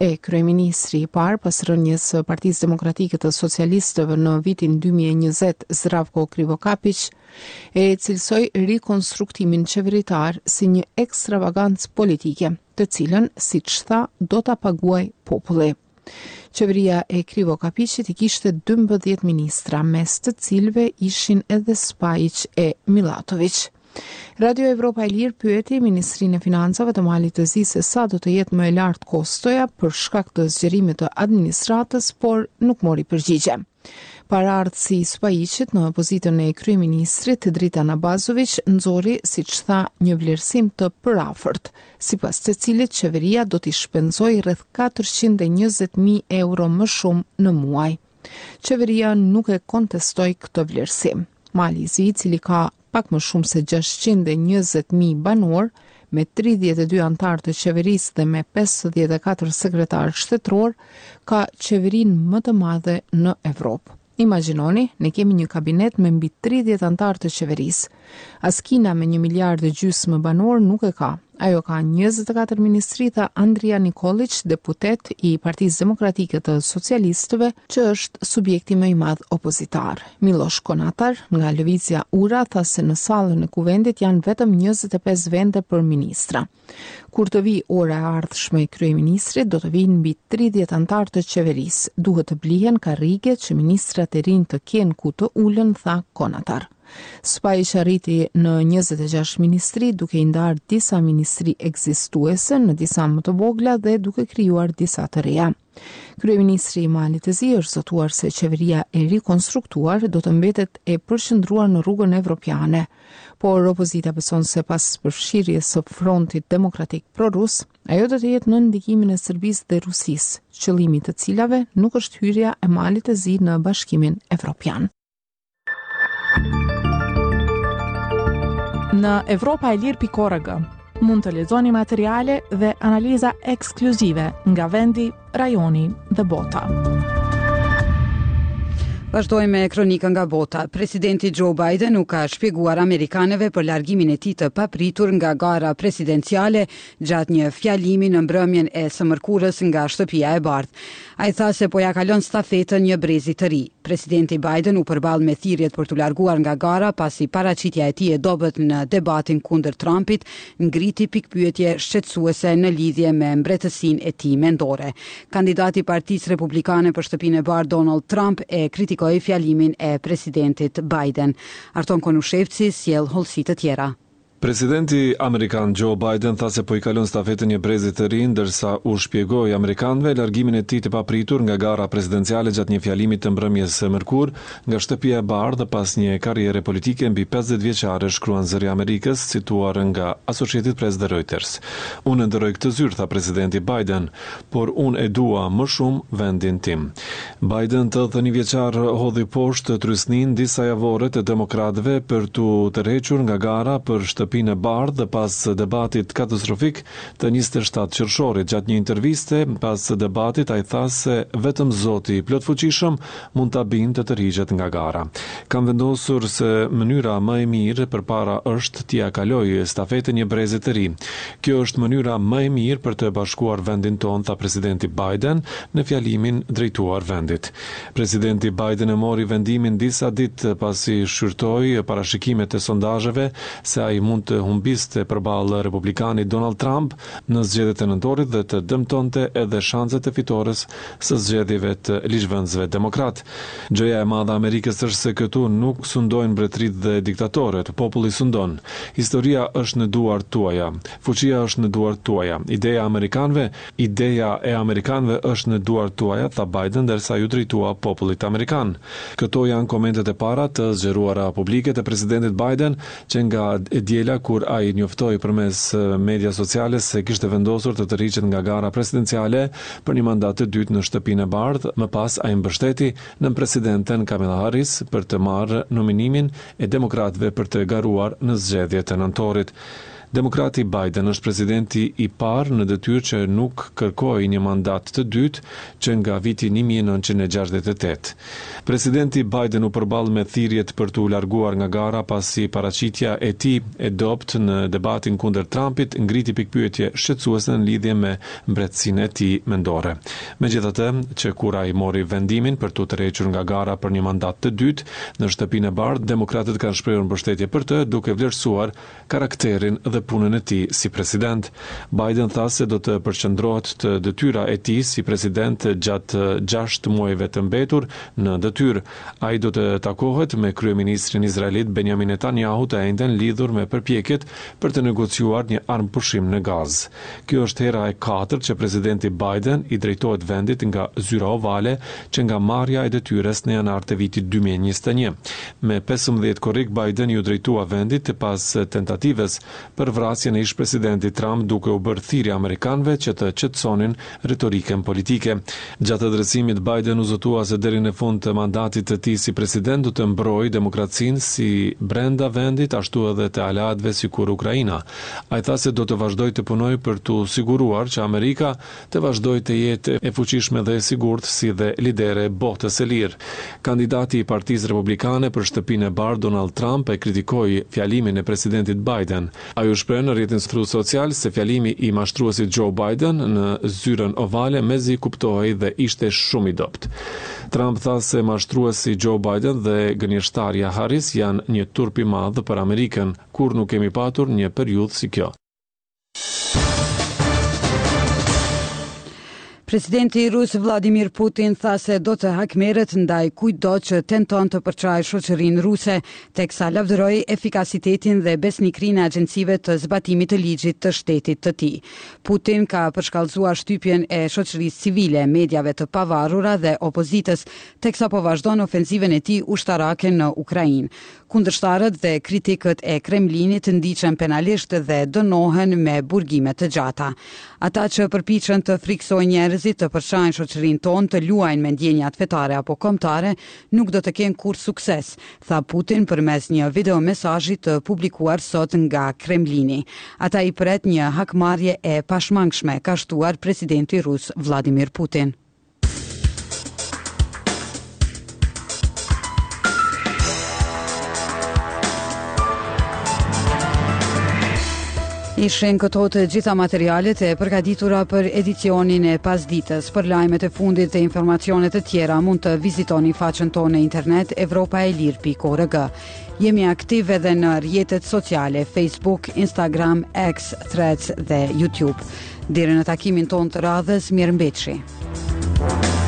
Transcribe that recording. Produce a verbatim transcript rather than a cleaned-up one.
e kryeministri i parë pas rënies së Partisë Demokratike të Socialistëve në vitin dy mijë e njëzet, Zdravko Krivokapić, e cilësoi rikonstruktimin qeveritar si një ekstravagancë politike, të cilën, siç tha, do ta paguaj populli. Qeveria e Krivokapićit i kishte dymbëdhjetë ministra, mes të cilëve ishin edhe Spajić e Milatović. Radio Evropa e Lirë pyeti Ministrinë e Financave të Malit të Zi se sa do të jetë më e lartë kostoja për shkak të zgjerimit të administratës, por nuk mori përgjigje. Paraardhësi i Spajićit në pozitën e kryeministrit Dritan Abazović nxori, siç tha, një vlerësim të përafërt, sipas të cilit qeveria do t'i shpenzojë rreth katërqind e njëzet mijë euro më shumë në muaj. Qeveria nuk e kontestoi këtë vlerësim. Mali i Zi, i cili ka pak më shumë se gjashtëqind e njëzet mijë banor, me tridhjetë e dy antar të qeverisë dhe me pesëdhjetë e katër sekretarë shtetëror, ka qeverinë më të madhe në Evropë. Imagjinoni, ne kemi një kabinet me mbi tridhjetë antar të qeverisë. As Kina me një miliard e gjysmë banor nuk e ka. Ajo ka njëzet e katër ministri, tha Andrija Nikolić, deputet i Partisë Demokratike të Socialistëve, që është subjekti më i madh opozitar. Miloš Konatar, nga Lëvizja Ura, tha se në sallën e kuvendit janë vetëm njëzet e pesë vende për ministra. Kur të vi ora e ardhshme e kryeministrit, do të vinë mbi tridhjetë antar të qeverisë. Duhet të blihen karrige që ministrat e rinj të kenë ku të ulën, tha Konatar. Spajić arriti në njëzet e gjashtë ministri, duke i ndarë disa ministri ekzistuese në disa më të vogla dhe duke krijuar disa të reja. Kryeministri i Malit të Zi është zotuar se qeveria e rikonstruktuar do të mbetet e përqendruar në rrugën evropiane, por opozita beson se pas përfshirjes së Frontit Demokratik Pro-Rus, ajo do të jetë në ndikimin e Serbisë dhe Rusisë, qëllimi të cilave nuk është hyrja e Malit të Zi në Bashkimin Evropian. Në Evropa e Lirë pikë org mund të lexoni materiale dhe analiza ekskluzive nga vendi, rajoni dhe bota. Vazhdojmë me kronikën nga bota. Presidenti Joe Biden u ka shpjeguar amerikanëve për largimin e tij të papritur nga gara presidenciale gjatë një fjalimi në mbrëmjen e së mërkurës nga shtëpia e bardhë. Ai tha se po ja kalon stafetën një brezi të ri. Presidenti Biden u përball me thirrjet për t'u larguar nga gara pasi paraqitja e tij e dobët në debatin kundër Trumpit ngriti pikpyetje shqetësuese në lidhje me mbretësinë e tij mendore. Kandidati i Partisë Republikane për shtëpinë e bardhë Donald Trump e kritikoi fjalimin e presidentit Biden. Arton Konushevci sjell hollësi të tjera. Presidenti Amerikan Joe Biden tha se po i kalon stafetën një brezi të ri, ndërsa u shpjegoi amerikanëve largimin e tij të papritur nga gara presidenciale gjatë një fjalimi të mbrëmjes së mërkur nga shtëpia e bardhë pas një karriere politike mbi pesëdhjetë vjeçare, shkruan Zëri i Amerikës, cituar nga Associated Press dhe Reuters. Unë ndërroj këtë zyrë, tha presidenti Biden, por unë e dua më shumë vendin tim. Biden, të dhënë vjeçar, hodhi poshtë trysnin disa javore të demokratëve për t'u tërhequr nga gara për shtëpi në bardhë pas debatit katastrofik të njëzet e shtatë qershorit. Gjatë një interviste pas debatit, ai tha se vetëm Zoti i plotfuqishëm mund ta bindë të tërhiqet nga gara. Kam vendosur se mënyra më e mirë përpara është t'ia kaloj stafetën një brezi të ri. Kjo është mënyra më e mirë për të bashkuar vendin ton, tha presidenti Biden në fjalimin drejtuar vendit. Presidenti Biden e mori vendimin disa ditë pasi shqyrtoi parashikimet e sondazheve se ai mund të humbiste përballë republikanit Donald Trump në zgjedhjet e nëntorit dhe të dëmtonte edhe shanset e fitores së zgjedhjeve të ligjvënësve demokrat. Gjëja e madhe e Amerikës është se këtu nuk sundojnë mbretërit dhe diktatorët, populli sundon. Historia është në duart tuaja, fuqia është në duart tuaja. Ideja amerikanëve, ideja e amerikanëve është në duart tuaja, tha Biden, ndërsa ju drejtua popullit amerikan. Këto janë komentet e para të zgjeruara publike të presidentit Biden, që nga djela kur ai njoftoi përmes media sociale se kishte vendosur të tërhiqet nga gara presidenciale për një mandat të dytë në shtëpinë e bardhë. Më pas ai mbështeti nën presidenten Kamala Harris për të marrë nominimin e demokratëve për të garuar në zgjedhjet e nëntorit. Demokrati Biden është presidenti i parë në detyrë që nuk kërkoi një mandat të dytë që nga viti një mijë e nëntëqind e gjashtëdhjetë e tetë. Presidenti Biden u përball me thirrjet për t'u larguar nga gara pasi paraqitja e tij e dopt në debatin kundër Trumpit ngriti pikpyetje shqetësuese në lidhje me mbretësinë e tij mendore. Megjithatë, që kur ai mori vendimin për t'u tërhequr nga gara për një mandat të dytë në shtëpinë e Bardhë, demokratët kanë shprehur mbështetje për të, duke vlerësuar karakterin dhe punën e tij si president. Biden tha se do të përqendrohet te detyra e tij si president gjatë gjashtë muajve të mbetur në detyrë. Ai do të takohet me kryeministrin izraelit Benjamin Netanyahu të njëjtën lidhur me përpjekjet për të negociuar një armëpushim në Gazë. Kjo është hera e katërt që presidenti Biden i drejtohet vendit nga zyra ovale që nga marrja e detyrës në janar të vitit dy mijë e njëzet e një. Me pesëmbëdhjetë korrik Biden ju drejtua vendit pas tentativës për vrasjen e ish-presidentit Trump, duke u bërë thirrje amerikanëve që të qetësonin retorikën politike. Gjatë adresimit Biden u zotua se deri në fund të mandatit të tij si president do të mbrojë demokracinë si brenda vendit ashtu edhe të aleatëve sikur Ukraina. Ai tha se do të vazhdojë të punojë për të siguruar që Amerika të vazhdojë të jetë e fuqishme dhe e sigurt si dhe lidere e botës së lirë. Kandidati i Partisë Republikane për shtëpinë e Bardhë Donald Trump e kritikoi fjalimin e presidentit Biden. Ai u shpreh në rrjetin social se fjalimi i mashtruesit Joe Biden në zyrën ovale mezi kuptohej dhe ishte shumë i dobët. Trump tha se mashtruesi Joe Biden dhe gënjeshtarja Harris janë një turp i madh për Amerikën, kur nuk kemi patur një periudhë si kjo. Presidenti rus Vladimir Putin tha se do të hakmerret ndaj kujtdo që tenton të përçojë shoqërinë ruse, teksa lavdëroi efikasitetin dhe besnikrinë e agjencive të zbatimit të ligjit të shtetit të tij. Putin ka përshkallëzuar shtypjen e shoqërisë civile, mediave të pavarura dhe opozitës, teksa po vazhdon ofensivën e tij ushtarake në Ukrainë. Kundërshtarët dhe kritikët e Kremlinit ndiqen penalisht dhe dënohen me burgime të gjata. Ata që përpiqen të friksojnë njerëzit të përçajnë shoqërinë tonë, të luajnë me ndjenjat fetare apo kombëtare, nuk do të kenë kur sukses, tha Putin përmes një video mesazhi të publikuar sot nga Kremlini. Ata i pret një hakmarrje e pashmangshme, ka shtuar presidenti rus Vladimir Putin. Ishin këto të gjitha materialet e përgatitura për edicionin e pasditës. Për lajmet e fundit dhe informacionet të tjera mund të vizitoni faqen tonë në internet evropaelir pikë org. Jemi aktiv edhe në rrjetet sociale Facebook, Instagram, X, Threads dhe YouTube. Deri në takimin tonë të radhës, mirëmbëjtje.